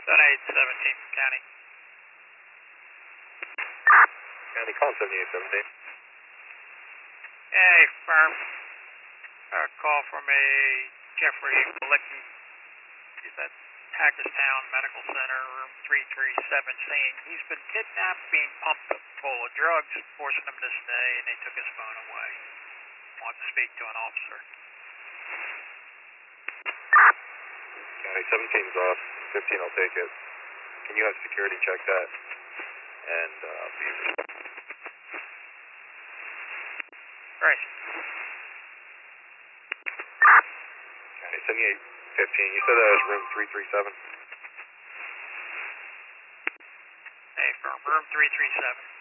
7817 County. County, call 7817. Hey, firm. A call from a Jeffrey Malicki. He's at Hackerstown Medical Center, room 337, saying he's been kidnapped, being pumped full of drugs, forcing him to stay, and they took his phone away. Wants to speak to an officer. County, 17's off. 15 will take it. Can you have security check that? And, be Right. County, 7815. You said that was room 337? Hey, firm, room 337.